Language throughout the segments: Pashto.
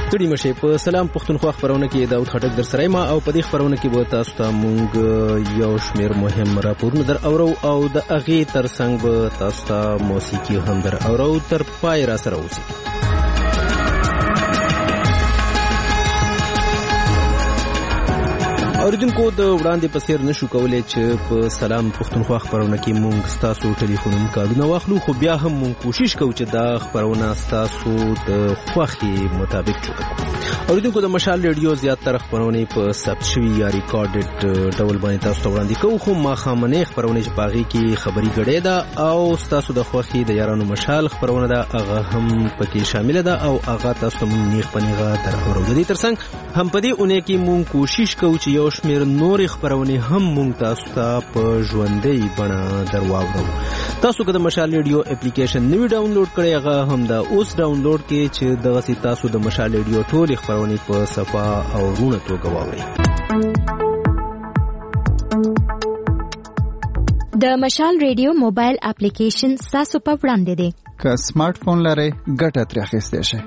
ستړي مشه په سلام پښتونخوا خبرونه کې داود خټک در سره ما او په دې خبرونه کې به تاسو ته مونږ یو شمېر مهم راپورونه در اورو او د اغه ترڅنګ به تاسو ته موسیقي هم در اورو تر پای را سره اوسئ. اوریدونکو د وړاندې په څیر نشو کولای چې په سلام پښتونخوا خبرونه کې مونږ ستاسو ټلیفوني کارونه واخلو، خو بیا هم مونږ کوشش کوو چې دا خبرونه ستاسو د خوښې مطابق جوړ کړو. اوریدونکو د مشال ریډیو زیاتره خبرونه په ثبت شوي یا ریکارډډ ډول باندې تاسو ته وړاندې کوو، خو ماښامنۍ خبرونه چې باغې کې خبري غړې ده او ستاسو د خوښې د یارانو مشال خبرونه ده هغه هم پکې شامل ده او هغه تاسو ته مونږ نیغ پنیغه در اورو. د دې ترڅنګ هم په دې اونۍ کې مونږ کوشش کوو چې یو شمېر نورې خبرونه هم مونږ تاسو ته په ژوندۍ بڼه در واورو. تاسو که د مشال ریډیو اپلیکیشن نوی ډاونلوډ کړئ هغه هم دا اوس ډاونلوډ کړئ چې دغسې تاسو د مشال ریډیو ټولې خبرونه په صفا او رونه توګه واورئ. د مشال ریډیو موبایل اپلیکیشن تاسو په وړاندې دی. که سمارټ فون لرئ ګټه ترې اخیستی شئ.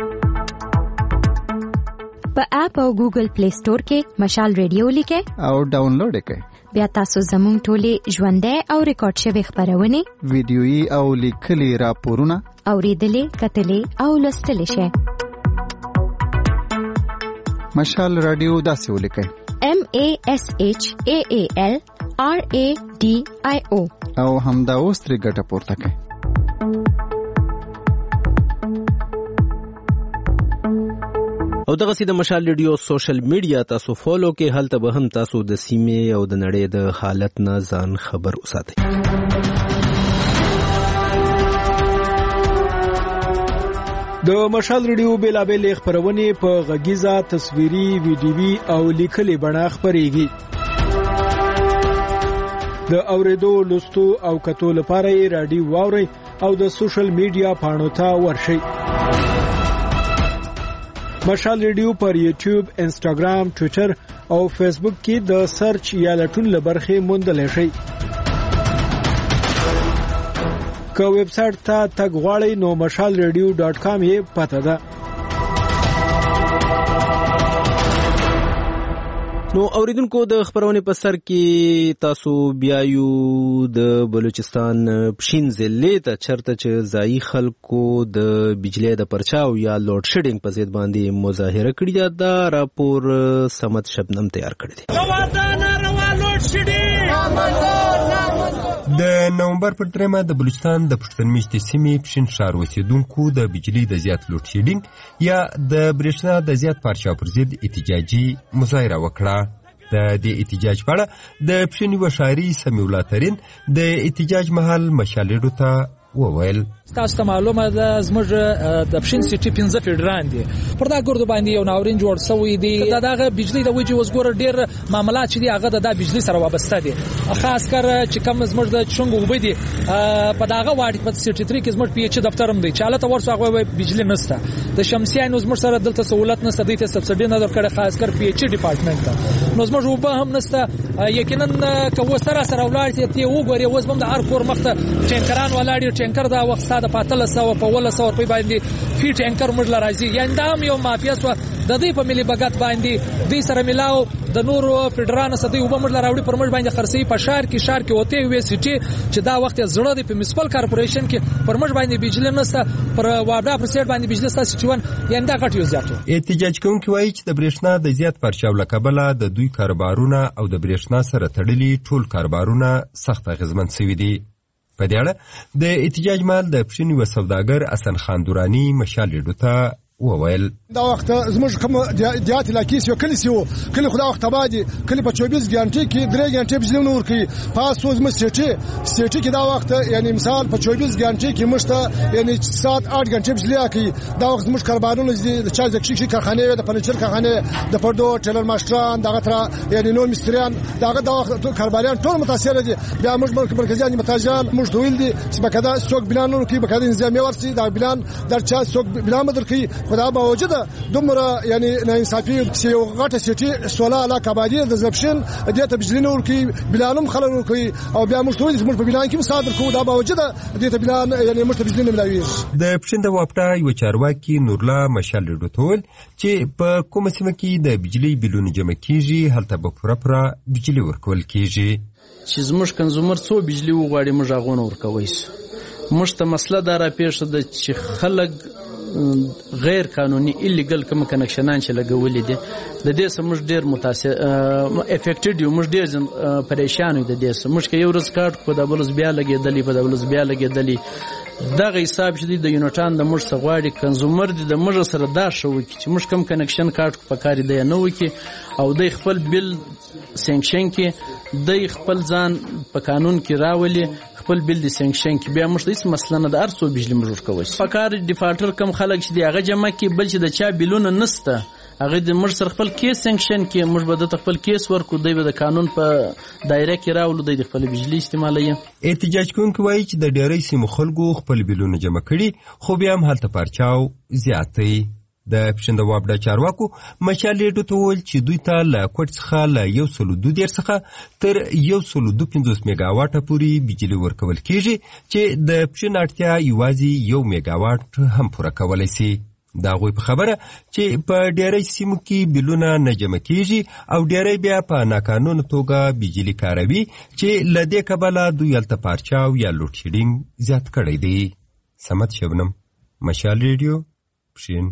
په اپ او ګوګل پلی سٹور کې مشال ریډیو لیکئ او ډاونلوډ یې کړئ. بیا تاسو زموږ ټولې ژوندۍ او ریکارډ شوې خبرونه، ویډیويي او لیکلي راپورونه اوریدلې، کتلې او لوستلې شئ. مشال رادیو داسې ولیکئ: MASHAALRADIO او همدا اوس ترې ګټه پورته کړئ. او دغه سي د مشال ریډیو سوشل میډیا تاسو فالو کې، هلته به هم تاسو د سیمې او د نړۍ د حالت نه ځان خبر اوساتئ. د مشال ریډیو بیلابېل خبرونه په غږیزه، تصویري، ویډیوي او لیکلي بڼه خبريږي. د اوریدو، لوستو او کتو لپاره یې رادیو واورئ او د سوشل میډیا پاڼو ته ورشئ. مشال ریډیو پر یوټیوب، انسټاګرام، ټوئیټر او فیسبوک کې د سرچ یا لټون لبرخې موندل شي. که ویب سټ ته تګ غواړئ نو mashalradio.com یې پته ده. نو اوریدونکو د خبرونه په سر کې تاسو بیا یو د بلوچستان پښین ضلع ته چرته چې ځایي خلکو د بجلی د پرچاو یا لوډ شیډینګ په ضد باندې مظاهره کړې ده. دا راپور سمت شبنم تیار کړی دی. د نومبر پر 3 د بلوچستان د پښتون میشتې سیمې پښین ښار اوسیدونکو د بجلی د زیات لوډ شیډینګ یا د برېښنا د زیات پرچاو پر ضد احتجاجي مظاهره وکړه. د دې احتجاج په اړه د پښین یو ښاري سمیع الله ترین د احتجاج مهال مشال ریډیو ته وویل: تاسو ته معلومه ده زموږ د پښین سیټي 15 فیډران دي، پر دا ګردو باندې یو ناورین جوړ شوی دی. دا دغه بجلی د وجې وسګور ډیر معاملات چې دی هغه د بجلی سره وابسته دي، خاص کر چې کوم زموږ د چنګ وبدي په داغه واړی په سیټي 3 کې زموږ پی ایچ دفتر هم دی چې حالت ورسو هغه بجلی نشته. د شمسیانو زموږ سره دلته سہولت نشته، د دې سبسډي نه درکړه خاص کر پی ایچ ډپارټمنټ ته. نو زموږ وبه هم نشته. یقینا کوو سره ولاړ ته وګوري اوس هم د هر کور مخته ټینکران ولاړ، ټینکر دا وخت د 1500 په 1100 روپۍ باندې فی ټینکر موږ لراځي. یعنی دا یو مافیا سو د دې په ملي بغت باندې دې سره ملاو د نورو فیډران سدي وب موږ لراوړي پر موږ باندې خرڅي په شهر کې وته وې سیټي چې دا وخت زړه د میونسپل کارپوریشن کې پر موږ باندې بجلی نشته، پر واډا پر سیټ باندې بجلی ستا 61 یعنی دا غټ یو زیاتو. احتجاج کوونکي وایي چې د برېښنا د زیات پرچاو لکبله د دوی کاروبارونه او د برېښنا سره تړلي ټول کاروبارونه سخت اغیزمن شوي دي. په دې اړه د احتجاج مال د پښین یو سوداګر حسن خان دورانی مشال ریډیو ته وویل: دا وخت زموږ کوم دیات علاقې سیو کلی خدا وخت باندې کلی په 24 غنټې کې 3 غنټې بجلی نور کوي. پاسو زموږ سیټي کې دا وخت یعنی مثال په 24 غنټې کې مشته یعنی ساعت 8 غنټې بجلی کوي. دا وخت زموږ کاروبارونه د چا ځکه شي کارخانه د فرنیچر کارخانه د پردو ټیلر ماشټران دغه تر یعنی نور مستریان دغه دا وخت کاروباریان ټول متاثر دي. بیا موږ مرکزي متاجران موږ دویل دي چې بکدا څوک بلان نور کوي، بکدا نظام ورسي دا بلان در چا څوک بلان مدر کوي خدا باوجود دومره یعنی ناانصافي چې یو غټه سیټي سولا لا کبادي د زبشن دته بجلی نور کوي بلانم خلل ور کوي او بیا موږ ټول موږ په بلان کې مصادر کوو دا باوجود دته بلان یعنی موږ ته بجلی نه ملاوي د پښین د واپټا یو چارواکي نورلا مشال ډوټول چې په کومه سیمه کې د بجلی بلونه جمع کیږي هلته به پوره بجلی ورکول کیږي چې زموږ کنزومر څو بجلی وغواړي موږ هغه ورکوي موږ ته مسله دا را پیښه ده چې خلک غیر قانوني ایلیګل کوم کنکشنان چې لګولې دي د دې سم موږ ډیر متاثر افیکټډ یو موږ ډیر پریشان یو د دې سم موږ یو ورځ کارت په دبلز بیا لګېدلې په دبلز بیا لګېدلې دغه حساب چې د یونټان د موږ سغواړي کنزومر دي د موږ سره دا شو چې موږ کوم کنکشن کارت په کار دی نه وکي او د خپل بل سنکشن کې د خپل ځان په قانون کې راولي خپل بل د سنکشن کې بیا موږ هیڅ مسله نه د ارسو بجلی موږ کوي په کار ډیفالټر کم خلک چې دی هغه جمع کې بل چې د چا بلونه نسته هغه د موږ سره خپل کیس سنکشن کې موږ به د خپل کیس ورکو دی د قانون په دایره کې راولو د خپل بجلی استعمالوي احتجاج کوونکي وایي چې د ډیری سیمو خلکو خپل بلونه جمع کړي خو بیا هم هلته پرچاو زیاتې د پښین د واپټا چارواکو مشال ډوټول چې دوی ته له کوټ څخه له 102 څخه تر 150 میگاواټه پورې بجلی ورکول کیږي چې د پښین اړتیا یوازې 1 میگاواټ هم پوره کولای شي دا غوي په خبره چې په ډیری سیمو کې بلونه نه جمع کیږي او ډیری بیا په ناقانونه توګه بجلی کاروي چې له دې کبله دوی هلته پارچاو یا لوډ شیډینګ زیات کړی دی سمت شبنم مشال ریډیو پښین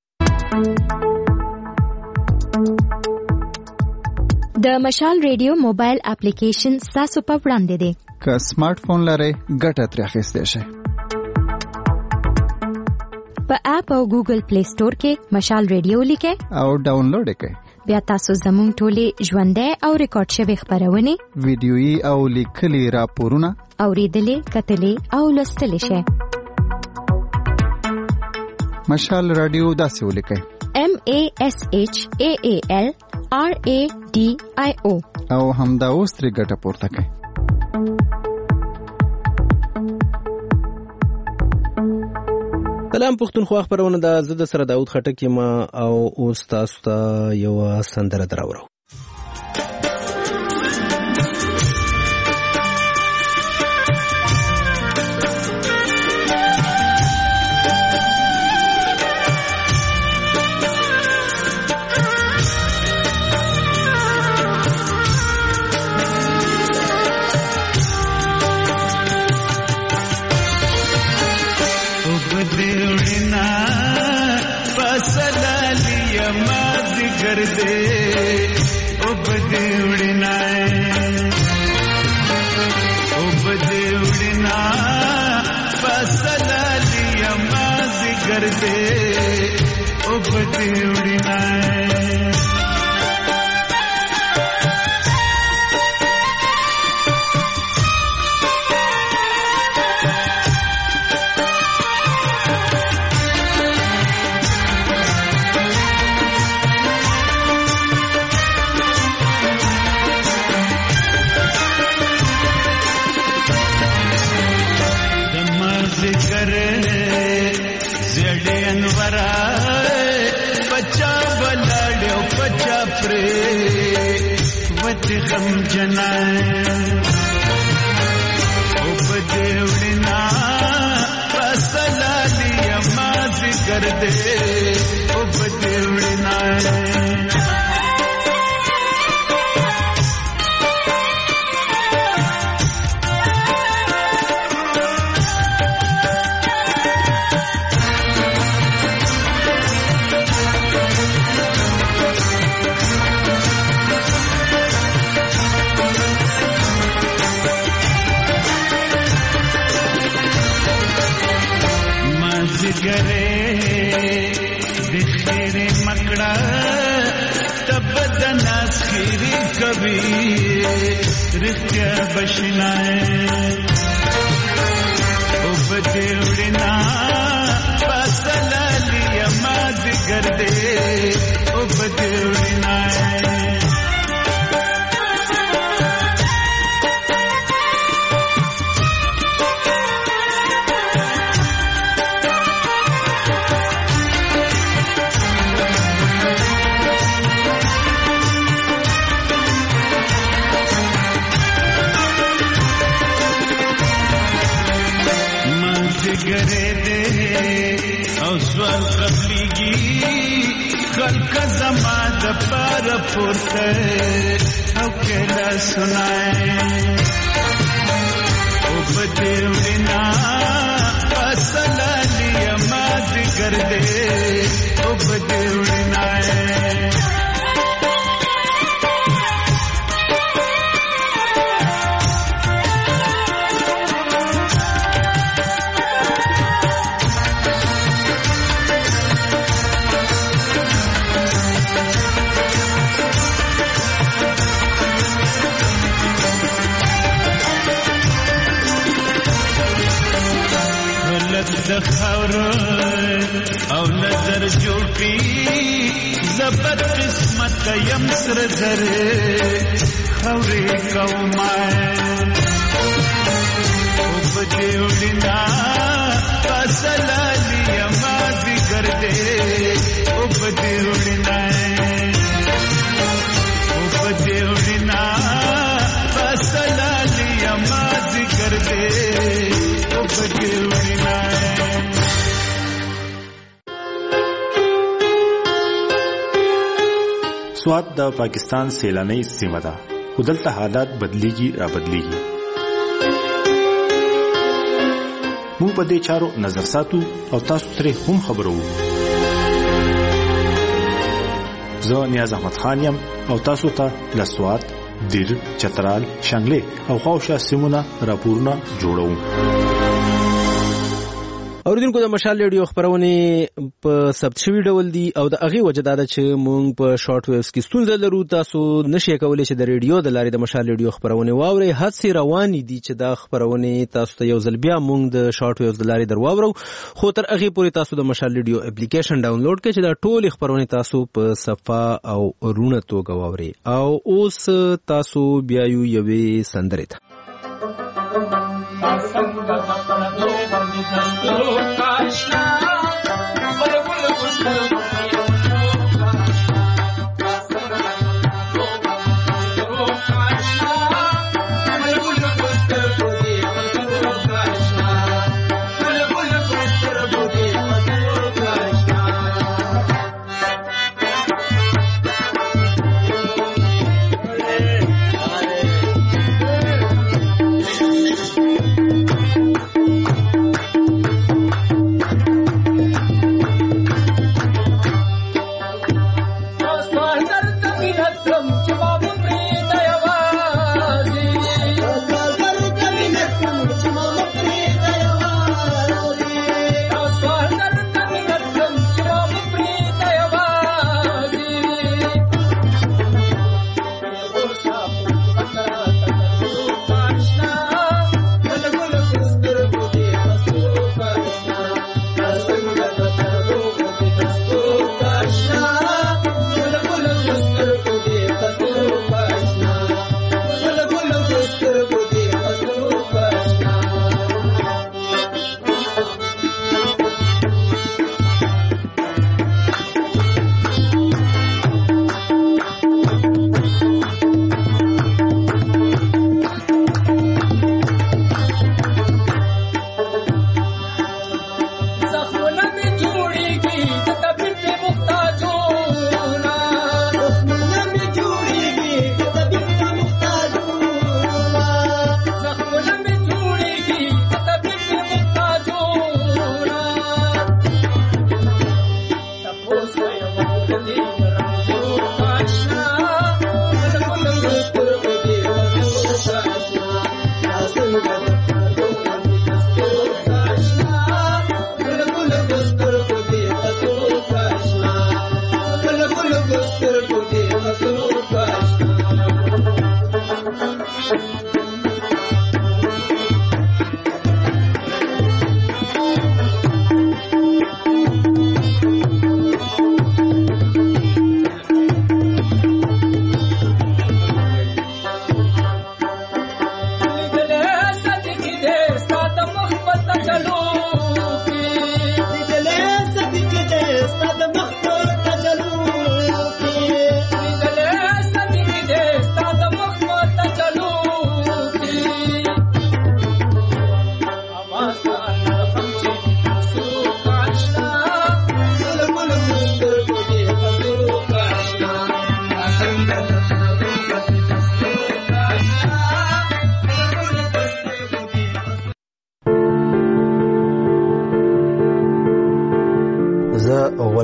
د مشال ریډیو موبایل اپلیکیشن تاسو په وړاندې دی که سمارټ فون لرئ ګټه ترې اخیستی شئ په اپ او ګوګل پلی سٹور کې مشال ریډیو لیکئ او ډاونلوډ کړئ بیا تاسو زموږ ټولې ژوندۍ او ریکارډ شوی خبرونه ویډیويي او لیکلي راپورونه اوریدلې کتلې او لوستلې شئ مشال رادیو داسې ولیکئ MASHAAL RADIO او همدا اوس ترې ګټه پورته کړئ سلام پښتونخوا خبرونه د زده سره داود خټک ما او اوس تاسو ته یو سندره دراوړو बल्कि ज़माद पर पुरते अकेला सुनाए उपदेवना असला लिया माद कर दे उपदेवना दखौर او नजर जोटी जबत किस्मत यम सर जर खौरे कौमाए उपदेवना असला लिया माद कर दे उपदेवना असला लिया माद कर दे उपदेवना سوات د پاکستان سیلاني سیمه ده خو دلته حالات بدلیږي را بدلیږي موږ په دې چارو نظر ساتو او تاسو ترې هم خبرو زه نیاز احمد خان یم او تاسو ته د سوات دیر چترال شانګلې او خواوشا سیمونه راپورونه جوړوم اوریدونکو د مشال ریډیو خبرونه په ثبت شوی ډول دي او د اغه وجداده چې مونږ په شارټ ویوز کې ستونزه لرو تاسو نشئ کولای چې د ریډیو د لارې د مشال ریډیو خبرونه واوري حادثه روان دي چې د خبرونه تاسو ته یو ځل بیا مونږ د شارټ ویوز د لارې درواورو خو تر اغه پورې تاسو د مشال ریډیو اپلیکیشن ډاونلوډ کړئ چې دا ټول خبرونه تاسو په صفه او رونه توګه واوري او اوس تاسو بیا یوې سندره ته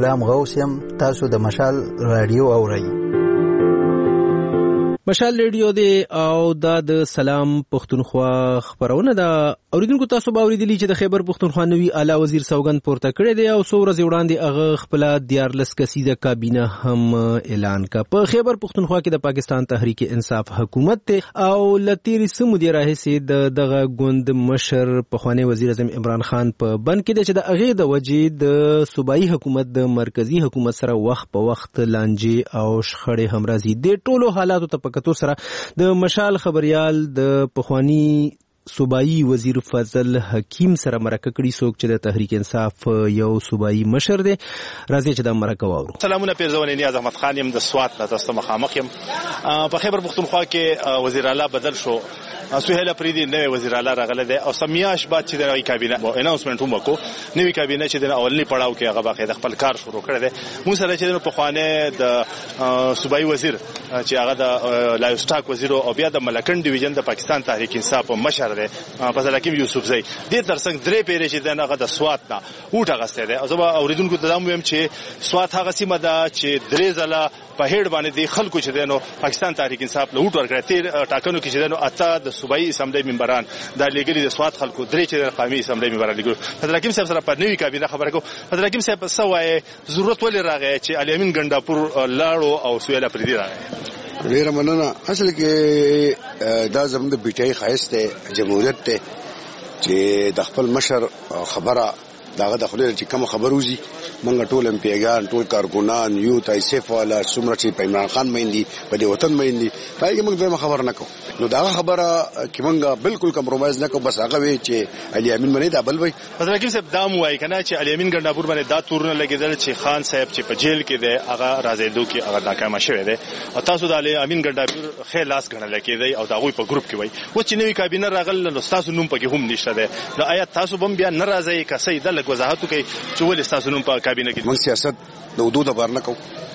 نظام غوث یم. تاسو د مشال رادیو اورئ. مشال ریډیو دی او د سلام پښتونخوا خبرونه ده. اوریدونکو تاسو به اوریدلی چې د خیبر پښتونخوا نوی اعلی وزیر سوګند پورته کړی دی او څو ورځې وړاندې هغه خپل 14 کسیزه کابینه هم اعلان کړ. په خیبر پښتونخوا کې د پاکستان تحریک انصاف حکومت ته او لتیری سمودي راهسي دغه ګوند مشر پخوانی وزیر اعظم عمران خان په بند کې چې د هغه د وجې د صوبایي حکومت د مرکزی حکومت سره وخت په وخت لانجې او شخړې هم راځي. د ټولو حالاتو ته پکتو سره د مشال خبريال د پخوانی صوبایي وزیر فضل حکیم سره مرکه کړي څوک چې د تحریک انصاف یو صوبایي مشر دی. راځي چې د مرکه واورو. سلامونه پیرزونی نیاز احمد خان يم د سوات نه تاسو مخامخ يم. په خیبر پښتونخوا کې وزیر اعلی بدل شو. سهیل افریدی نوې وزیر اعلی راغله ده او سمیاش بعد چې د کابینه اناونسمنت هم وکړو. نوې کابینه چې د اولنی پړاو کې هغه باقي د خپل کار شروع کړی دی. موږ سره چې په خوانه د صوبایي وزیر چې هغه د لایوسټاک وزیر او بیا د ملکن ډیویژن د پاکستان تحریک انصاف مشر دی فضل حکیم یوسفزئی. د ترڅنګ درې پیری چې دغه د سوات نه وټه غسته ده. زه اوریدونکو ته دام ویم چې سوات هغه سیمه ده چې درې ځله په هډ باندې د خلکو چې دنو پاکستان تحریک انصاف له وټ ورکړی. تیر ټاکنو کې چې دنو اته د صوبایي اسمبلی ممبران د لیګلی د سوات خلکو درې چې د قومي اسمبلی ممبران لیګو. فضل حکیم صاحب سره په نوې کابینه خبره کو. فضل حکیم صاحب سوای ضرورت ولې راغی چې علي امین ګنداپور لاړو او سهیل افریدی راغی؟ ډیره مننه. اصل کې دا زموږ د بیټای خاصه جمهوریت ته چې د خپل مشر خبره داغه د خپل چې کوم خبروزي مونږ ټول امپیګان ټول کارګونان یو تایسف والا څومره چې په عمران خان مېندي په دې وطن مېندي پای موږ دغه خبر نه کوو. نو دا خبره کې مونږ بالکل کمپرمایز نه کوو. بس هغه وی چې علي امین باندې دا بل وای. فضل حکیم صاحب دا موای کنه چې علي امین ګنداپور باندې دا تورونه لګیدل چې خان صاحب چې په جیل کې دی هغه راځېدو کې هغه ناکام شوی دی او تاسو د علي امین ګنداپور خلاص غنل کېدی او دا غوي په ګروپ کې وای. و چې نوې کابینه راغله نو تاسو نوم پکې هم نشته دی. نو آیا تاسو بم بیا ناراضي کسې د لګ وضاحت کوي چې ولې تاسو نوم په کابینه کې؟ موږ سیاست د حدود لپاره نه کوو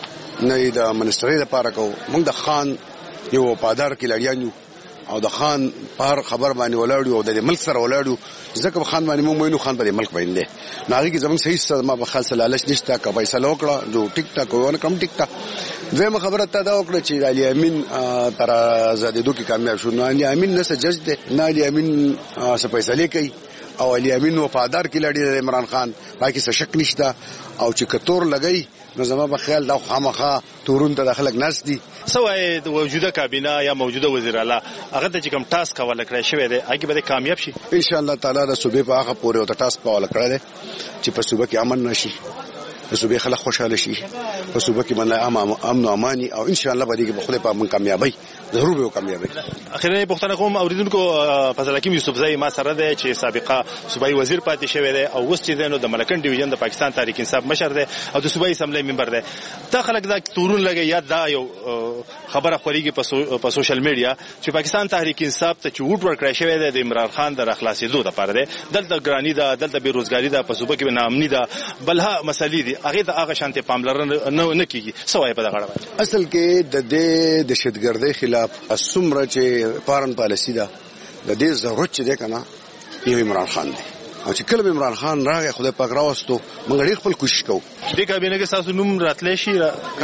نه د منسترۍ لپاره کوو. موږ د خان یو وفادار کلاریان یو او د خان پر خبر باندې ولاړو او د ملک سره ولاړو. ځکه خان باندې موږ وینو خان په ملک باندې نه هغه کې زموږ صحیح ما په خاصه لالچ نشته کا پیسې لوکړه جو ټیک ټاک ونه کم ټیک ټاک. زموږ خبره ته دا وکړه چې علي امین تر زادیدو کې کامیاب شو. نه علي امین نه سجج ده نه علي امین څه پیسې لیکي او علي امین وفادار کلاړي د عمران خان باقي څه شک نشته او چې کتور لګي نو زما په خیال دا خامخا تورون ته داخلك ناس دي. سوای د موجوده کابینه یا موجوده وزیر اعلی هغه ته چې کوم ټاسک حواله کړی شوی دی هغه به کامیاب شي ان شاء الله تعالی. د صوبې په هغه پورې او ټاسک په حواله کړی چې په صوبې کې امن نشي د صوبې خلک خوشاله شي په صوبې کې باندې امن او اماني او ان شاء الله به دې په خله په من کامیابی ضرور به کامیابی. اخیرا پښتنه کوم اوریدونکو فضل حکیم یوسفزئی ما سره دی چې سابقه صوبایي وزیر پاتې شوی دی او اوس چې دنو د ملکن ډیویژن د پاکستان تحریک انصاف مشر دی او د صوبایي اسمبلی ممبر دی. دا خلک دا تورون لګي یا دا یو خبره خوريږي په سوشل میډیا چې پاکستان تحریک انصاف ته چوټ ورکړی شوی دی د عمران خان د اخلاصېدو لپاره دی. دلته ګرانی ده دلته بیروزګاری ده په صوبه کې ناامني ده بلها مسلې دي هغه ته هغه شانته پاملرنه نه کیږي. سوای په دغه اړه اصل کې د دهشتګردۍ خلاف اسمره چې فارن پالیسی ده د دې ضرورت چې ده کنه یو عمران خان دی او چې کله عمران خان راغی خدای پاک راوستو موږ ډېر خپل کوشش کوو. دې کابینه کې تاسو نوم راتلې شي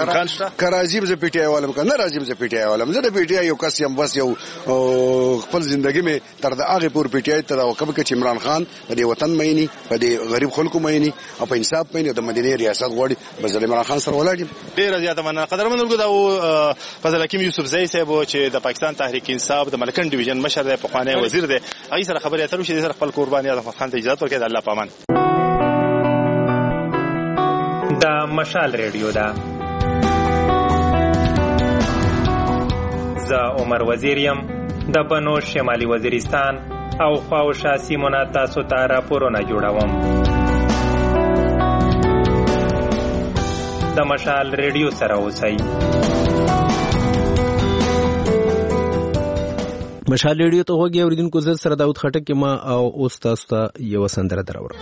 کراځي به پی ټی آی والم کنه راځي به پی ټی آی والم زه د پی ټی آی یو کس یم بس یو خپل ژوندۍ مې تر د هغه پور پی ټی آی ته وکم چې عمران خان په دې وطن مېنی په دې غریب خلکو مېنی او په انصاف مېنی د مدینه ریاست غوړي بس عمران خان سره ولاړ. ډېر زیاته مننه قدرمنو دا فضل حکیم یوسفزئی صاحب چې د پاکستان تحریک انصاف د ملکن ډیویژن مشر دی پخوانی وزیر دی هغه سره خبرې اترو چې سره خپل قرباني اعظم خان ته اجازه ورکړي. د الله پامان دا مشال ریډیو ده. زه عمر وزیر یم د بنو شمالي وزیرستان او خواوشا سیمونه تاسو ته راپورونه جوړوم. د مشال ریډیو سره اوسئ. مشال ریډیو ته وګورئ اوریدونکو زه سره داود خټک ما او اوس تاسو ته یو سندره دراوړم.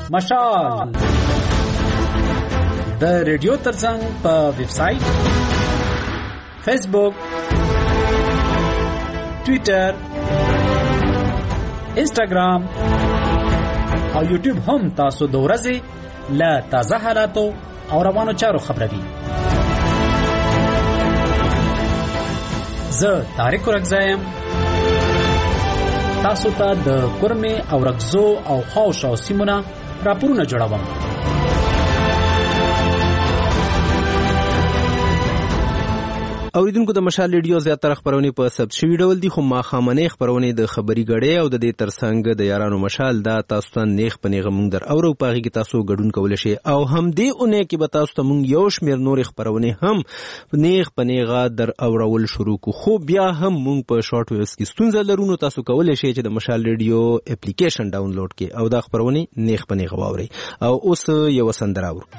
مشال د ریډیو ترڅنګ په ویب سټ، فیسبوک، ټوئیټر، انسټاګرام او یوټیوب هم تاسو د ورځې له تازه حالاتو او روانو چارو خبروي. زه طارق رکزایم تاسو ته د کورمه او رکزو او خاوشو سیمونه راپورونه جوړوم. اوریدونکو د مشال ریډیو زیاتره خبرونه په ثبت شوی ډول دي، خو ماخامنه خبرونه د خبري غړې او د دې ترڅنګ د یارانو مشال دا تاسو ته نیغ پنیغه مونږ در اورو پاغي کې تاسو غډون کول شي او هم دې اونې کې به تاسو ته مونږ یو شمیر نور خبرونه هم نیغ پنیغه در اورول شروع کو. خو بیا هم مونږ په شارټ ویوز کې ستونزه لرونو، تاسو کولای شئ چې د مشال ریډیو اپلیکیشن ډاونلوډ کړئ او دا خبرونه نیغ پنیغه واورئ. او اوس یو سندره اورو.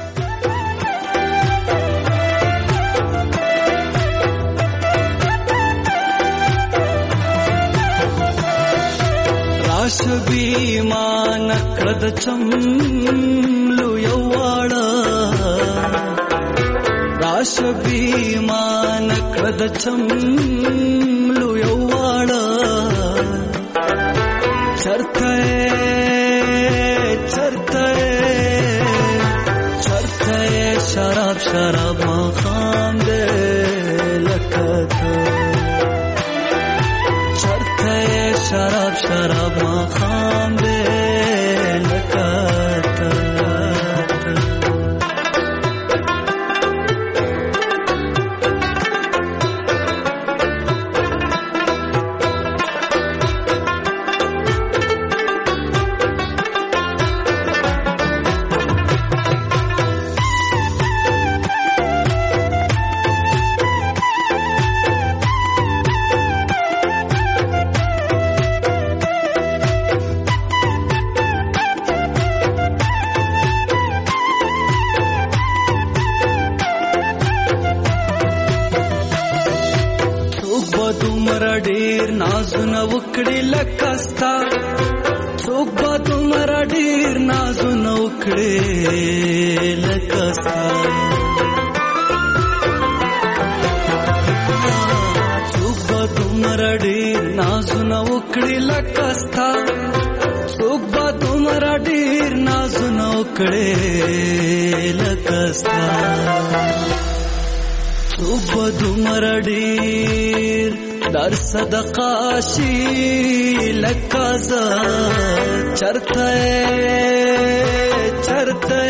شبی مان کړد چملو یواړه راشبی مان کړد چملو یواړه چرته چرته چرته شراب شراب ما خام دې لکته چرته شراب شراب ما خام دے لکاتا ډیر نازونه وکړي لکستا څوک به دومره ډیر نازونه وکړي لکستا څوک به دومره ډیر نازونه وکړي لکستا څوک به دومره ډیر نازونه وکړي لکستا څوک به دومره ډیر در صدقه شي لکازا چرته چرته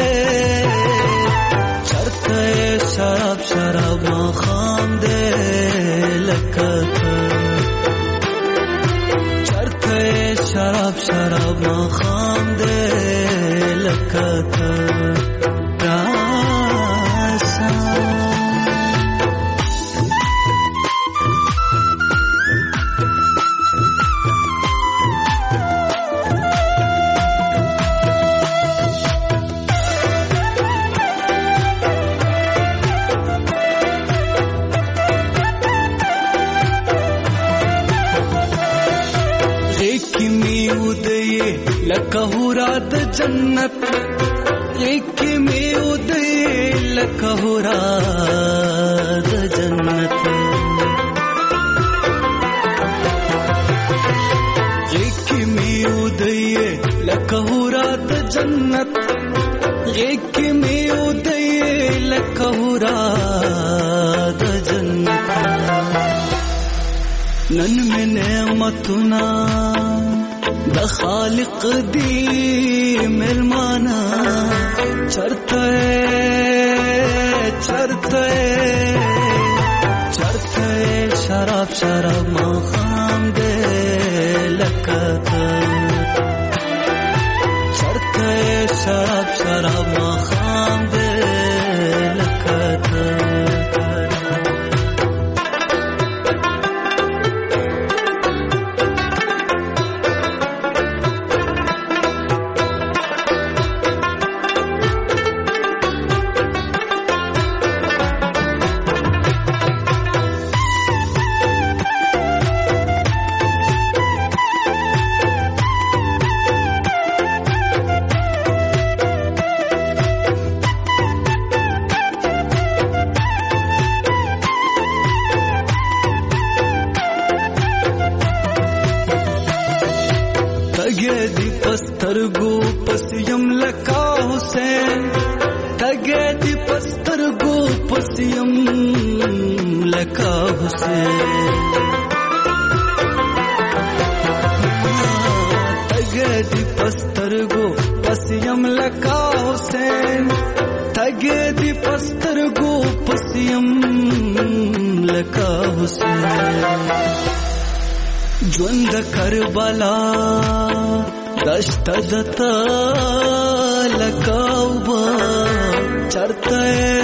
چرته شراب شراب ما خام دے لکتا چرته شراب شراب ما خام دے لکتا لکهورا د جنت ایک میں ادے لکهورا د جنت ایک میں ادے لکهورا د جنت ایک میں ادے لکهورا د جنت نن میں نعمتنا د خالق دی ملمانا چرته چرته چرته شراب شراب ما خام دے لکتا چرته شراب شراب ما خام دے لکتا تګې دی پسترګو پسیم لکا حسین تګې دی پسترګو پسیم لکا حسین تګې دی پسترګو پسیم لکا حسین تګې دی پسترګو پسیم لکا حسین ژوند کربلا دشت دتا لکاوبا چرته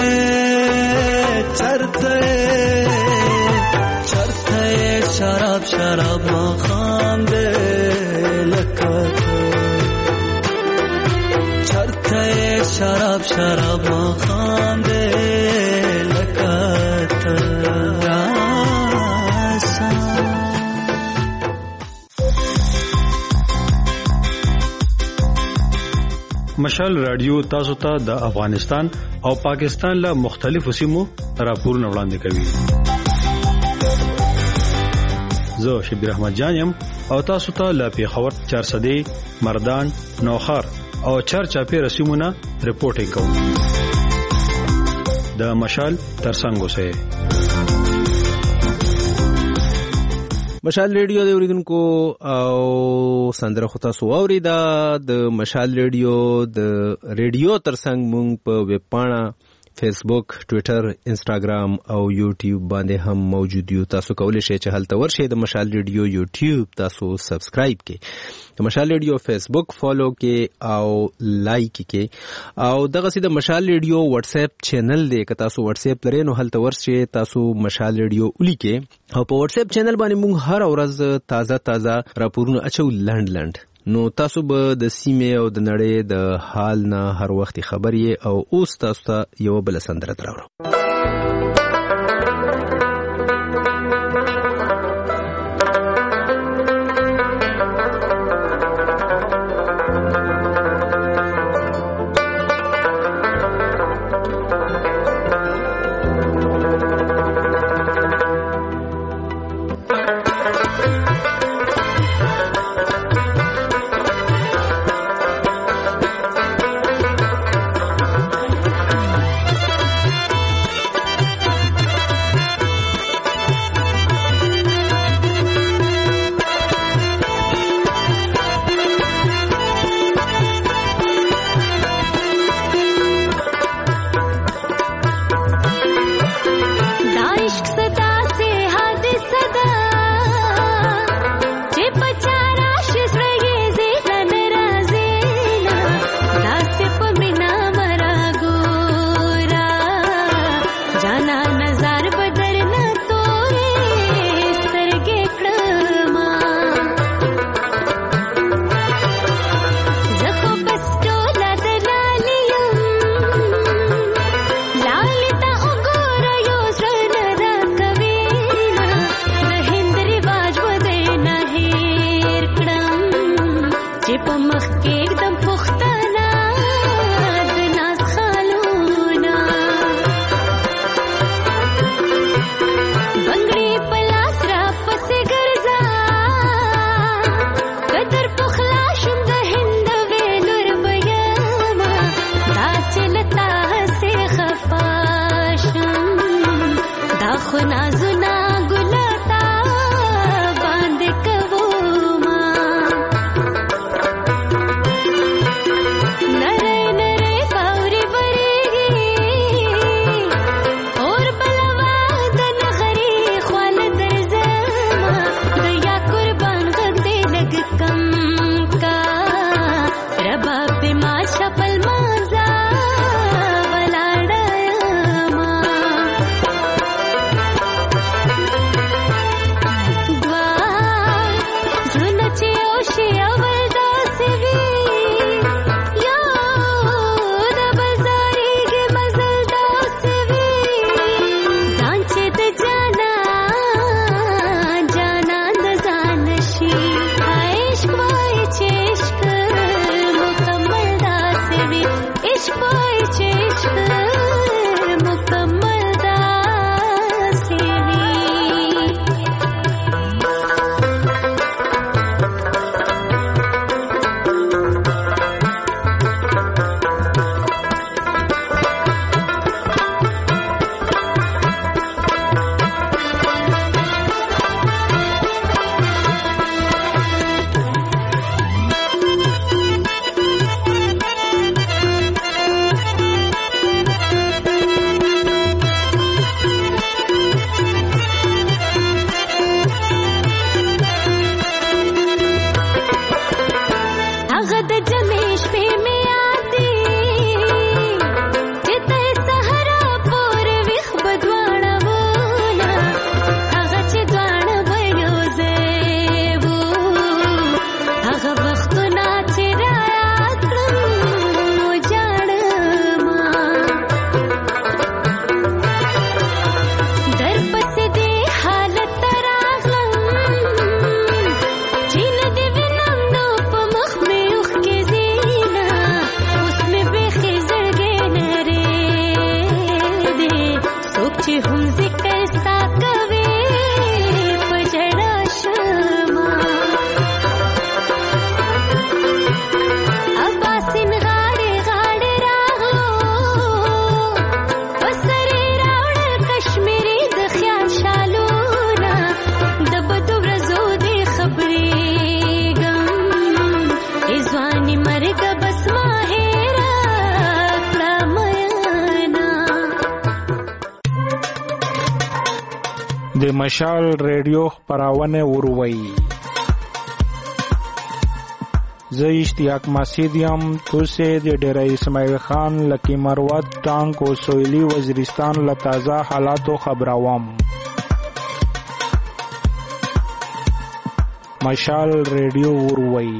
شراب شراب مخام دے لکاتا چرته شراب شراب مخام دے لکاتا مشال رادیو تاسو ته د افغانستان او پاکستان له مختلفو سیمو راپورونه وړاندې کوي. زه شبیر احمد جانم او تاسو ته له پیښور 400 مردان نوخار او چرچاپی رسیمونه رپورټینګ کوم. د مشال ترڅنګ اوسئ. مشال ریډیو د اوریدونکو او سندره خو تاسو اوریدا. د مشال ریډیو د ریډیو ترڅنګ مونږ په ویب پاڼه فیسبوک، ټوئیټر، انسټاګرام او یوټیوب باندې هم موجود یو. تاسو کولی شئ چې هلته ورشئ د مشال ریډیو یوټیوب تاسو سبسکرایب کړئ، د مشال ریډیو فیسبوک فالو کړئ او لایک کړئ. او دغه سي د مشال ریډیو واتس اپ چینل دی، که تاسو واتس اپ لرئ نو هلته ورشئ، تاسو مشال ریډیو ولیکئ او په واتس اپ چینل باندې موږ هر ورځ تازه راپورونه اچو لند. نو تاسو به د سیمې او د نړۍ د حال نه هر وخت خبر یې. او اوس تاسو ته یو بل سندره دراوړم. مشال ریډیو خپرونه وروي. زه اشتیاق مسعود یم. توسه د ډیره اسماعیل خان لکی مروت ټانک او سویلی وزیرستان له تازه حالاتو خبروم. مشال ریډیو وروي.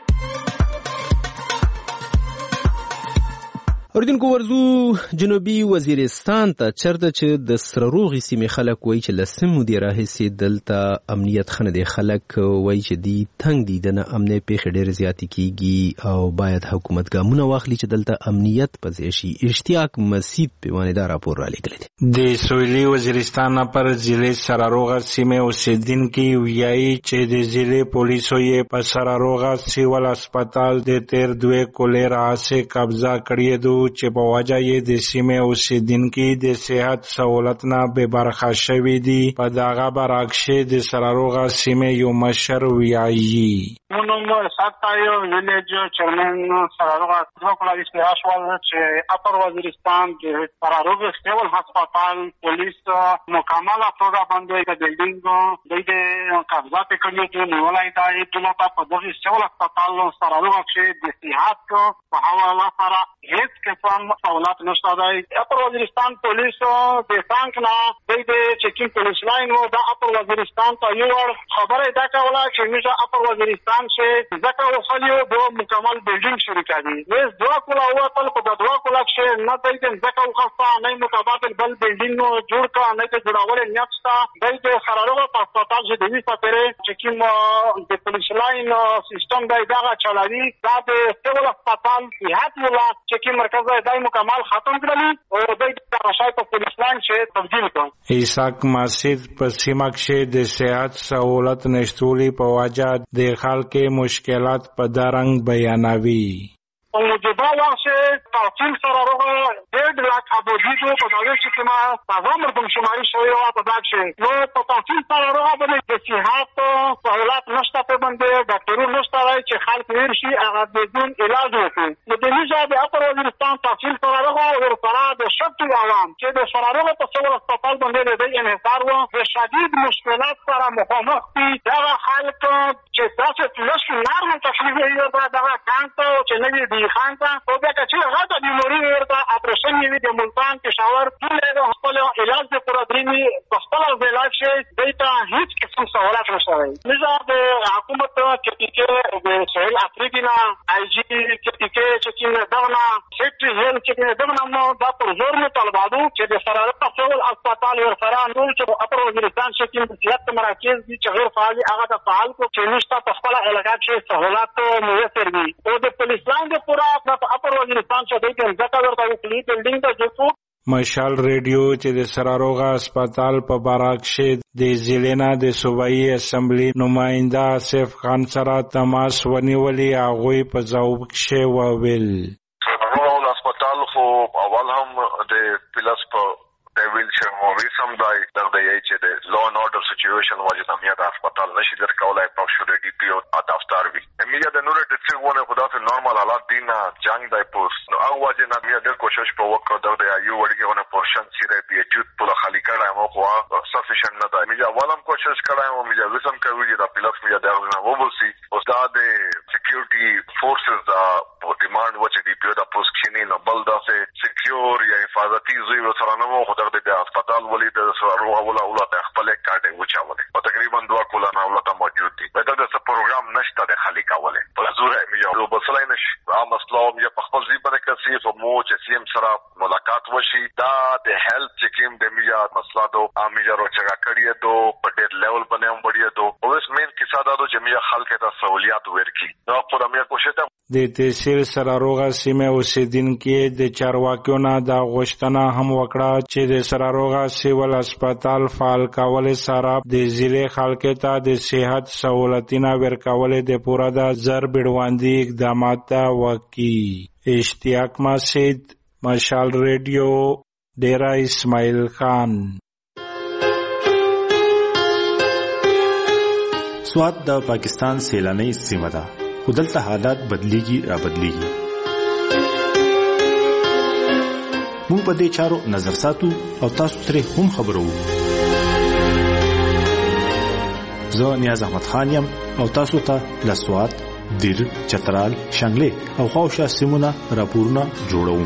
اوریدونکو ورزو جنوبي وزیرستان ته چرته چې د سرروغي سیمې خلک وایي چې لسمو دی راهسي دلته امنیت خنه دی. خلک وایي چې دی تنگ دي د نه امنیت پیښې ډېر زیاتې کیږي او باید حکومت ګامونه واخلي چې دلته امنیت پځې شي. اشتیاق مسعود پیوانه دا راپور را لګل دي. د سویلی وزیرستان پر ضلع سرروغه سیمې اوسیدونکي وایي چې د ضلع پولیسو یې په سرروغه سیول هسپتال د تیر 2 کولرا سے قبضه کړی دی چې په وجه یې د سیمې اوسیدونکي د صحت سہولت نه بې برخه شوي دي. په دغه برعکس د سرروغه سیمې یو مشر وایي منم ساتایو ویلیج چیرمن سرروغه دوکلا اسپیشال چې اپر وزیرستان د سرروغه سیول هسپتال پولیس مکمل توګه باندې د بلډینګ د قبضه کړی دی. نیولای دی دلته په دغه سیول هسپتال سرروغه کې د صحت په حواله سره هیڅ قسم سہولت نشته دی. اپر وزیرستان پولیس د ټانک نه د چیکینګ پولیس لاین و د اپر وزیرستان ته یو خبره دا کوله چې موږ اپر وزیرستان سے ځکه وخلیو د مکمل بلډینګ شروع کړي. وس دوا کولا هوا تل په دوا کولا چې نه د ځکه وخصه نه متبادل بل بلډینګ جوړ کا نه د جوړول نیټستا د سرروغه په هسپتال چې د وی ساتره چیکینګ د پولیس لاین سیستم دا چلاوي دا د سیول هسپتال صحت ولا چیکینګ مرکز دای مکمل ختم کړلی او د راشای په پولیس لاین چې تبدیل کړ. اشتیاق مسعود په سیمه کې د صحت سہولت نشټولي په وجه د خلک مشکلات په درنګ بیانوي. موجوده وخت تحصیل سرروغه 1.5 لک ابودی په دغه چې ما تازه مردم شماري شوی او په دغه چې نو په تحصیل سرروغه باندې د صحت سہولت نشته په باندې ډاکټرو نشته چې خلک ورشي هغه بدون علاج وکړي. نو د نشه د اپر وزیرستان تحصیل سرروغه ورسره د شرط عوام چې د سرروغه په سیول هسپتال باندې د انحصار و د شدید مشکلات سره مخامخ دي. دا خلک چې تاسو لږ نرم تکلیف یې دغه کانته چې نوی دی خانته او بیا چې هغه د بیماری ورته اپریشن یې د ملتان پېښور ټول له خپل علاج د پوره درېمي په خپل علاج شي دایته هیڅ قسم سہولت نشته. نظام د حکومت کې د سهیل افریقا آی جی چې دغه سیکټري هیل چې دغه نو دا پر زور نه طلبادو چې د سرروغه سیول هسپتال ورسره نور چې اپر وزیرستان چې صحت مراکز دي چې غیر فعال هغه د فعال کو چې نشته په خپل علاقه کې سہولت میسر وي او د پولیس لاین د پورا اپر وزیرستان چې د ځکه ورته وکړي بلډینګ ته جوړو. مشال ریډیو چې د سرروغه هسپتال په براکش د ضلع د صوبایي اسمبلی نماینده آصف خان سره تماس ونیولې. هغوی په ځواب کې وویل سرروغه هسپتال خو اول هم د پلس په ویل چې موریس هم دای دغه چې د لا ان اورډر سچويشن واجب امنیت هسپتال نشي درکولای په شوړې ډي پی او دفتر وي. امیا د نور د څه ونه خدا په نورمال حالات دي نه جنگ دای پوسټ نو هغه واجب نه بیا د کوشش په وکړه د یو وړګونه پورشن سیره بي ایچ په خالی کړه مو خو سفیشنت نه دی. امیا ولهم کوشش کړه او امیا وسم کوي د پلس میا دغه نه وبسي استاد سکیورټي فورسز دا ډیماند وچ ډي پی او د پوسټ کینی نو بل دا سه سکیور یا حفاظتي زوی سره نو خو د هسپتال ولې د سرروغه ولا اولاد خپل کارت وچاوله او تقریبا 2 کولانه اولاد موجود دي. دا د پروګرام نشته د خالی کاوله په زوره مې یو بسلای نش عام اسلام یا په خپل ځبنه کې صرف مو چې سیم سره ملاقات وشي دا د هیلث چیکیم د میجا مسله دو امیجا روچا کړی دو په ډېر لیول باندې هم بډیا دو اوس مین کې ساده دو چې میجا خلک ته سہولیات ورکړي. نو په دمه کوشش ته د تحصیل سرروغه سیمه اوسیدونکو د چارواکیو نه د غوښتنه هم وکړه چې د سرروغه سیول هسپتال فعال کول سره د ضلع خلک ته د صحت سہولتونه ورکول د پوره د زر بډواندي اقدامات وکړي. اشتیاق مسعود مشال ریډیو ډیرا اسماعیل خان. سوات د پاکستان سیلاني سیمه ده خو دلته حالات بدلیږي را بدلیږي. موږ په دې چارو نظر ساتو او تاسو ترې هم خبرو. زه نیاز احمد خان یم او تاسو ته لسوات دیر چترال شانګلې او خواوشا سیمونه راپورونه جوړوم.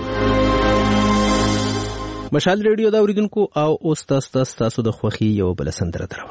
مشال ریډیو دا اوریدونکو او اوس تاسو د خوخي یو بل سندره دراوړ.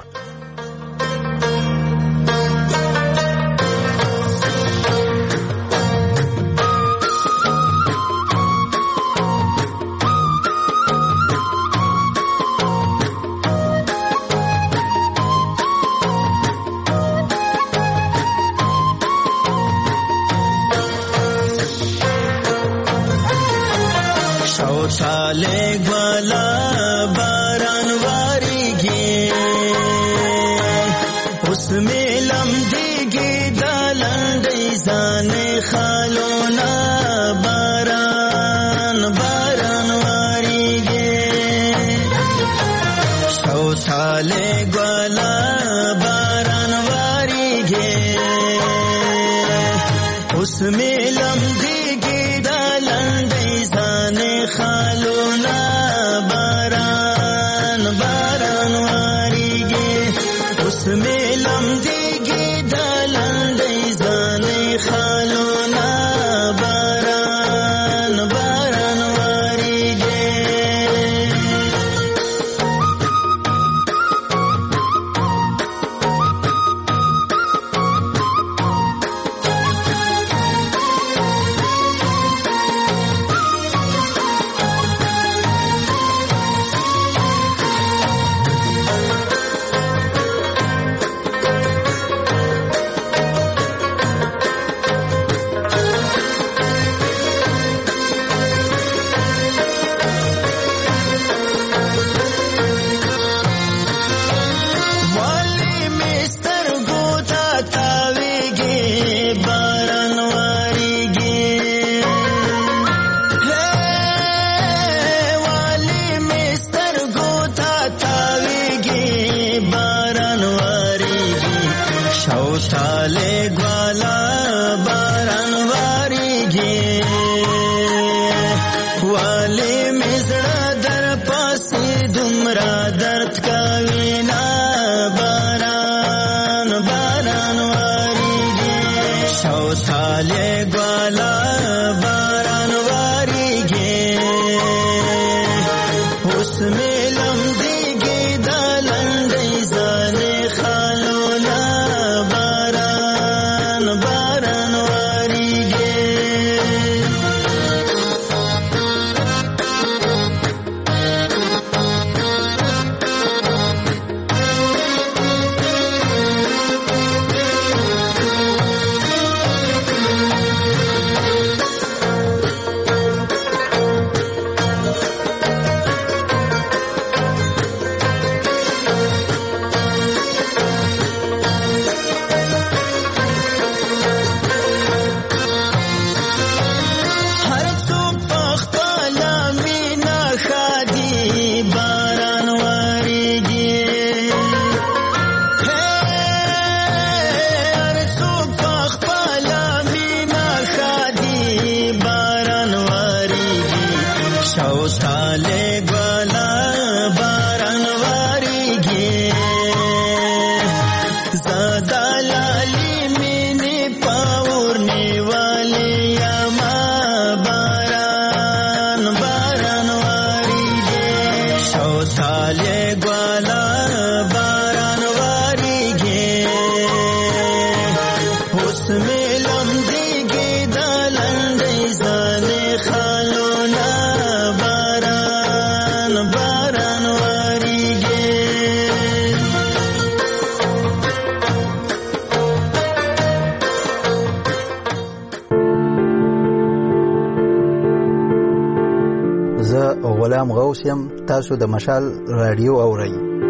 شاله گوالا باران واریږي اوس میلم دیږي دلندې ځان خالونا باران واریږي شاله گوالا باران واریږي اوس میلم دیږي دلندې ځان خالونا باران واریږي اوس میلم دیږي دلندې ځان خالونا باران واریږي. غلام غوث یم، تاسو د مشال رادیو اورئ.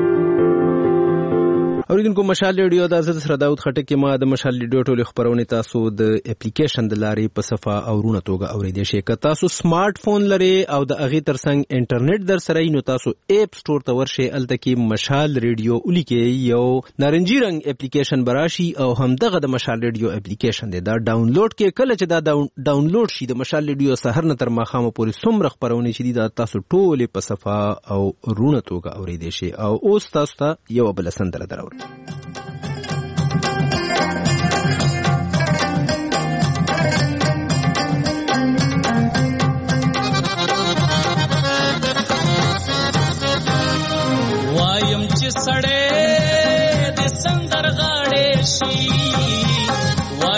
اوریدونکو مشال ریډیو د عزت سره داود خټک ما د مشال ریډیو ټولې خبرونه تاسو د اپلیکیشن د لارې په صفه او رونه توګه اوریدئ شئ. که تاسو سمارټ فون لري او د هغې ترڅنګ انټرنیټ در سره نو تاسو اپ سټور ته ورشئ، هلته کې مشال ریډیو ولیکئ، یو نارنجي رنګ اپلیکیشن به راشي او همدغه د مشال ریډیو اپلیکیشن دی. دا ډاونلوډ کې کله چې دا ډاونلوډ شي د مشال ریډیو سحر نه تر ماښامه پورې څومره خپرونې چې دي دا تاسو ټولې په صفه او رونه توګه اوریدئ شئ. او اوس تاسو ته یوه بله سندره دراوړو.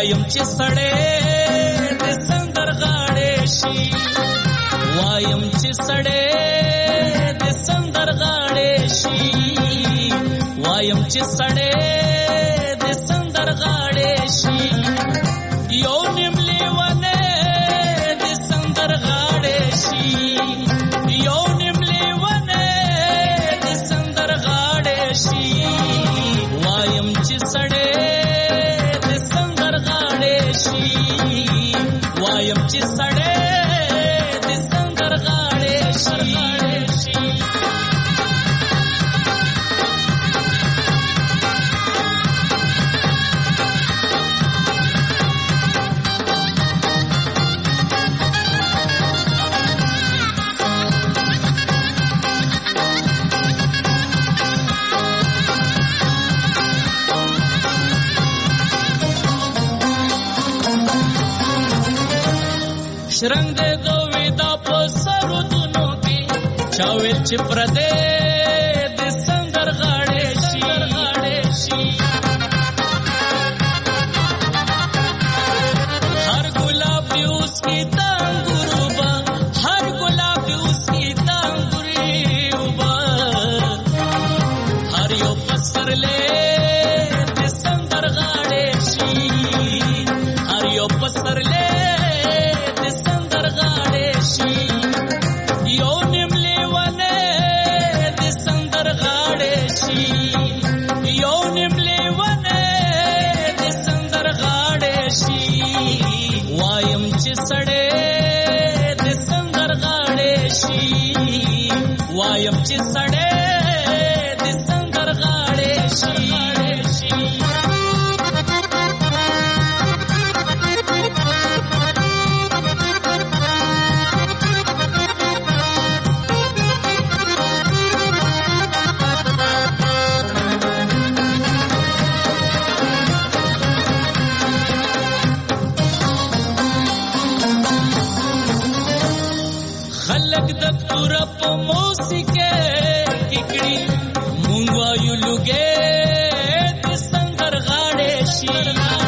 وایم چې سړې د سندر غاړې شي وایم چې سړې د سندر غاړې شي وایم چې سړې د سندر غاړې شي یو نیملی ونه د سندر غاړې شي یو نیملی ونه د سندر غاړې شي وایم چې سړې د سندر غاړې شي وایم چې سړې د سندر غاړې شي شرنګ دې دوی دا په سرودونو کې چاویل چې پردې د سندر غاړې شي هر ګلاب دی اوس کی تانګوروبا هر ګلاب دی اوس کی تانګوریوبا هر یو پسرلې د سندر غاړې شي هر یو پسرلې وایم چې سړې د سندر غاړې شي خلک د تور په موسیقي ککړي مونږ وایو لګې د سندر غاړې شي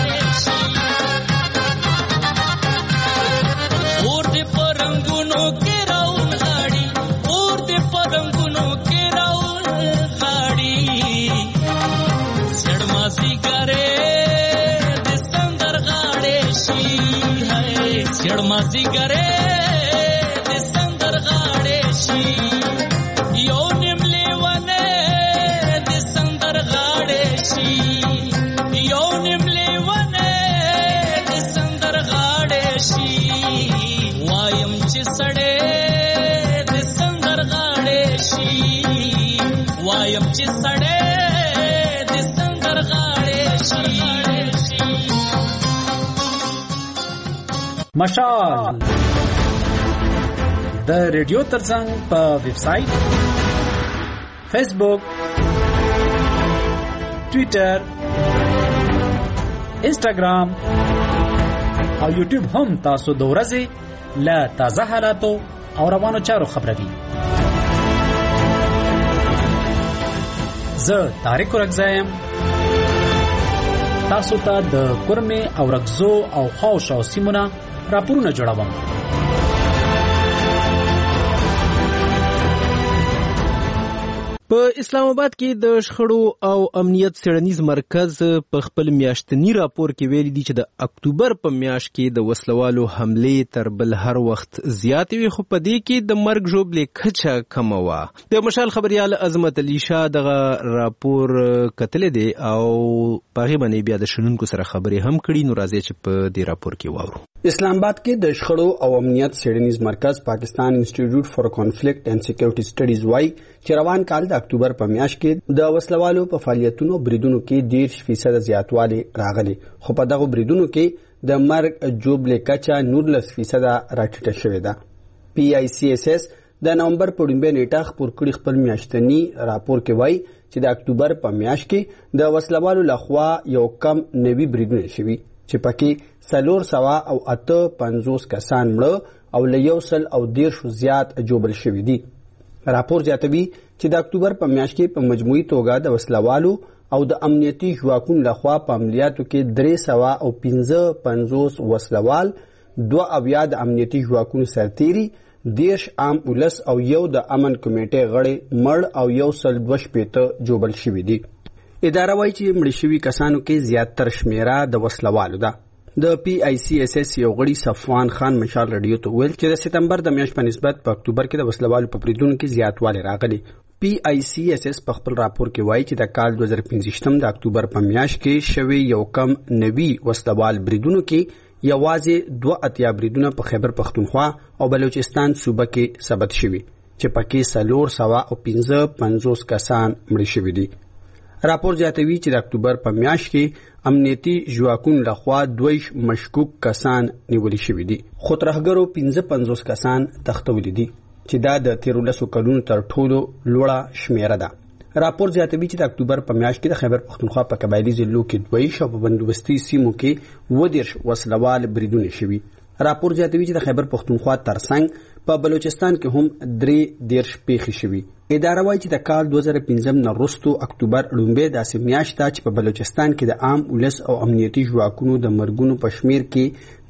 اور دې پرنګونو کې راون غاړي اور دې پرنګونو کې راون غاړي سړماسي ګره د سندر غاړې شي هاي سړماسي ګره یو نیملی ونه د سندر غاړې شي یو نیملی ونه د سندر غاړې شي وایم چې سړې د سندر غاړې شي وایم چې سړې د سندر غاړې شي مشال د ریډیو ترڅنګ په ویب سټ فیسبوک ټوئیټر انسټاګرام او یوټیوب هم تاسو د ورځې له تازه حالاتو او روانو چارو خبروي زه طارق رګزایم تاسو ته د کورمه او رګزو او خاوشو سیمونه راپورونه جوړوم په اسلام آباد کې د شخړو او امنیت څېړنیز مرکز په خپل میاشتني راپور کې ویلي دي چې د اکتوبر په میاشت کې د وسلوالو حملې تر بل هر وخت زیاتې وي خو په دې کې د مرګ ژوبلې کچه کمه وه. د مشال خبریال عظمت علي شاه دغه راپور کتلی دی او په هغې باندې بیا د شنونکو سره خبرې هم کړي. نو راځئ چې په دې راپور کې واورو. اسلام آباد کې د شخړو او امنیت څېړنیز مرکز پاکستان انسټیټیوټ فار کانفلیکټ اینڈ سکیورټي سټډیز وايي چې روان کال د اکتوبر په میاشت کې د وسلوالو په فعالیتونو بریدونو کې 10% زیاتوالی راغلی خو په دغه بریدونو کې د مرګ جوبلې کچه 19% راټیټه شوې ده. PICSS د نومبر په لومړۍ نیټه خپور کړي خپل میاشتني راپور کې وایي چې د اکتوبر په میاشت کې د وسلوالو لخوا یو کم 90 بریدونه شوي چې پکې 458 کسان مړه او له 110 زیات جوبل شوي دي. راپور زیاتوي چې د اکتوبر په میاشت کې په مجموعي توګه د وسلوالو او د امنیتي ځواکونو لخوا په عملیاتو کې 355 وسلوال، 2 د امنیتي ځواکونو سرتیري، 10 عام ولس او 1 د امن کمیټې غړي مړ او 122 جوبل شوي دي. اداره وایي چې مړ شوي کسانو کې زیاتره شمیره د وسلوالو ده. د PICSS یو غړي صفوان خان مشال رادیو ته ویل چې د سپتمبر د میاشتې په نسبت په اکتوبر کې د وسلوالو په بریدونو کې زیاتوالی راغلی. PICSS په خپل راپور کې وایي چې د کال 2015 د اکتوبر په میاشت کې شوی یو کم 90 وسلوال بریدونو کې یوازې 2 بریدونه په خیبر پختونخوا او بلوچستان صوبه کې ثبت شوي چې پکې 455 کسان مړه شوي دي. راپور زیاتوي چې د اکتوبر په میاشت کې امنیتي ځواکونو لخوا 2 مشکوک کسان نیولي شوي دي، خو ترهګرو 55 کسان تښتولي دي چې دا د 13 کلونو تر ټولو لوړه شمیره ده. راپور زیاتوي چې د اکتوبر په میاشت کې د خیبر پختونخوا په قبایلي ضلعو کې 2 او په بندوبستي سیمو کې 10 وسلوال بریدونه شوي. راپور زیاتوي چې د خیبر پختونخوا ترڅنګ په بلوچستان کې هم 3 پیښې شوي. اداره وایي چې د کال 2015 نه وروسته اکتوبر لومبه داسې میاشت ده چې په بلوچستان کې د عام ولس او امنیتي ځواکونو د مرګونو په شمیر کې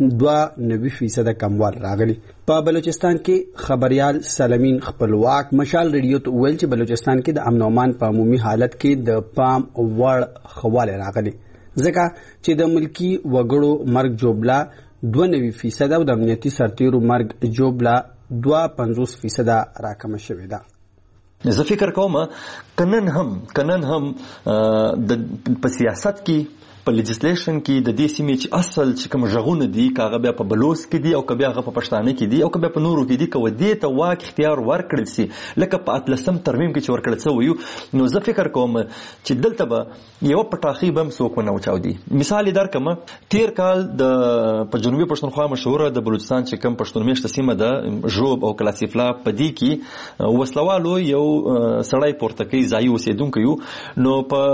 92% کموال راغلی. په بلوچستان کې خبريال سلامین خپلواک مشال رادیو ته ویل چې بلوچستان کې د امن او امان په عمومي حالت کې د پام وړ خواله راغلی، ځکه چې د ملکی وګړو مرګ جوبلا 92% او د امنیتي سرتیرو مرګ جوبلا 52% راکمه شوې ده. زه فکر کوم کنن هم په سیاست کې په لیجسلیشن کې د دې سیمې چې اصل چې کوم ژغونه دي کاغه بیا په بلوچ کې دي او کبه هغه په پښتانه کې دي او کبه په نورو کې دي کو دې ته واک اختیار ورکړل سي لکه په اتلسم ترمیم کې چې ورکړل سوی. نو زه فکر کوم چې دلته به یو پټاخي بم څوک نه وچاو دي. مثال درکم، تیر کال د په جنوبي پښتونخوا مشهوره د بلوچستان چې کوم پښتون میشته سیمه ده ژوب او کلاسیفلا په دې کې وسلوالو یو سړی پورتکی ځای اوسیدونکو یو. نو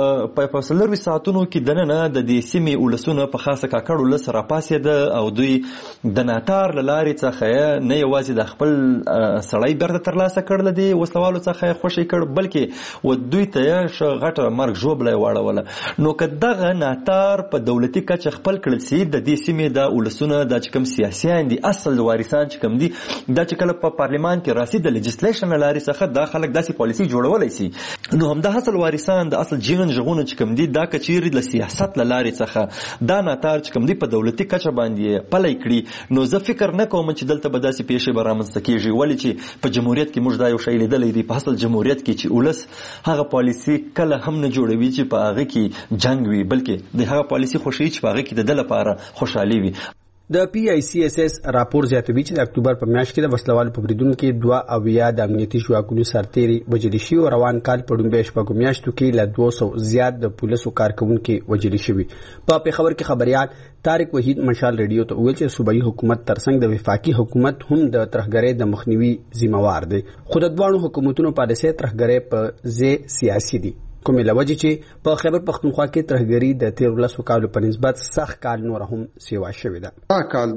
په سلروي ساعتونو کې دنه د دې سیمې ولسونه په خاصه کاکړ ولس راپاسېده او دوی د ناتار له لارې څخه نه یوازې د خپل سړی بیرته ترلاسه کړل دي وسلوالو څخه خوشي کړ بلکې و دوی ته غټه مرګ ژوبله واړوله. نو که دغه ناتار په دولتي کچه خپل کړل سي د دې سیمې د ولسونه د کوم سیاسيان دي اصل وارثان چې کوم دي دا چې کله په پارلیمان کې راسي د لیجسلیشن لارې څخه د خلک داسې پالیسي جوړولای سي. نو هم د اصل وارثان د اصل جیون ژغونه چې کوم دي دا کچيري د سیاست لارې څخه دا ناتار چې کوم دی په دولتي کچه باندې پلی کړي. نو زه فکر نه کوم چې دلته به داسې پیښې به رامنځته کېږي، ولې چې په جمهوریت کې موږ دا یو شی لیدلی دی. په اصل جمهوریت کې چې ولس هغه پالیسي کله هم نه جوړوي چې په هغه کې جنګ وي، بلکې د هغه پالیسي خوښوي چې په هغه کې د ده لپاره خوشحالي وي. د PICSS راپور زیاتوي چې د اکتوبر په میاشت کې د وسلوالو په بریدونو کې 2 د امنیتي ځواکونو سرتیري وژل شوي او روان کال په لومړۍ شپږو میاشتو کې له 200 زیات د پولیسو کارکونکو وژل شوي. په پېښور کې خبريال طارق وحید مشال رادیو ته ویل چې صوبایي حکومت ترڅنګ د وفاقي حکومت هم د ترهګرۍ د مخنیوي ذمہوار دی، خو د دوه حکومتونو پالیسي ترهګرۍ په ځای سیاسي دي، کومې لوجه چې په خیبر پختونخوا کې ترهګري د 13 کالو په نسبت سخت کال نور هم سیوا شوې ده. دا کال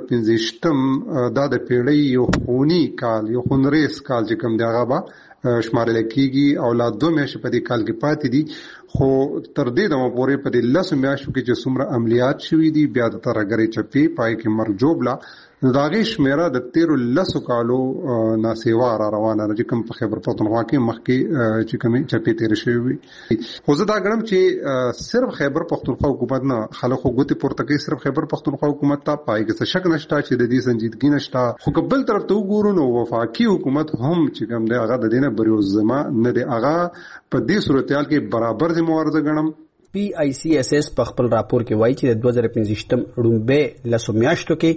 2015 دا د پیړۍ یو خونی کال یو خونریز کال چې کوم دی هغه به شمارل کېږي او لا 2 میاشتې په دې کال کې پاتې دي، خو تر دې دمه پورې په دې 10 میاشتو کې چې څومره عملیات شوي دي بیا د ترهګرۍ چپی پای کې مرګ جوبلا نو دا غي شمیره د 13 کالو ناسیوا را روانه چې کوم په خیبر پختونخوا کې مخکې چې کوم چپی تیر شوی. خو زه دا غواړم چې صرف خیبر پختونخوا حکومت نه خلکو غوتی پورته کوي، صرف خیبر پختونخوا حکومت ته پای کې څه شک نشته چې د دې سنجیدګي نشته، خو قبل طرف ته وګورو نو وفاقي حکومت هم چې کوم دی هغه د دینه بریوز زما نه دی، هغه په دې صورتحال کې برابر ذمہوار ځګنم. PICSS په خپل راپور کې وایي چې د 2015 لومبه لسو میاشتو کې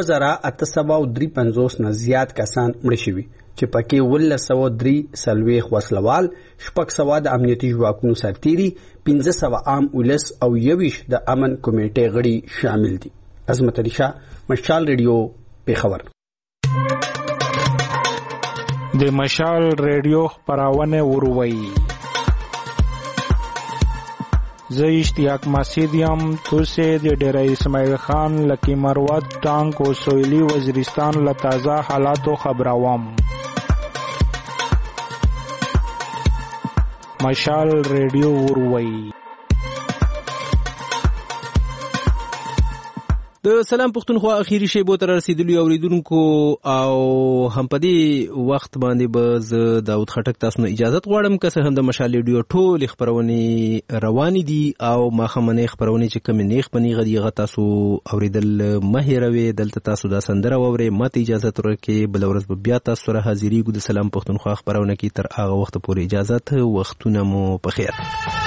2853 نه زیات کسان مړه شوي چې پکې 1903 وسلوال، 600 د امنیتي ځواکونو سرتیري، 500 عام ولس او 21 د امن کمیټې غړي شامل دي. عظمت علي شاه، مشال رادیو، پیښور. د مشال رادیو خبرونه وروي. زه اشتیاق مسیدیم توسه د ډیره اسماعیل خان لکی مروت ټانک او سویلی وزیرستان له تازه حالاتو خبروم. مشال رادیو وروي. د سلام پښتونخوا اخیری شیبو تر رسیدلو اوریدونکو او هم په دې وخت باندې به زه داود خټک تاسو نه اجازه غواړم که څه هم د مشال ریډیو ټول خبرونه روان دي او ما خمنه خبرونه چې کوم نیخ بنی غدي غ تاسو اوریدل مهیروي دلته تاسو دا سندره ووري ماته اجازه ترکه بل ورځ بیا تاسو سره حاضری ګو د سلام پښتونخوا خبرونه کی تر هغه وخت پورې اجازه ته وختونه مو په خیر.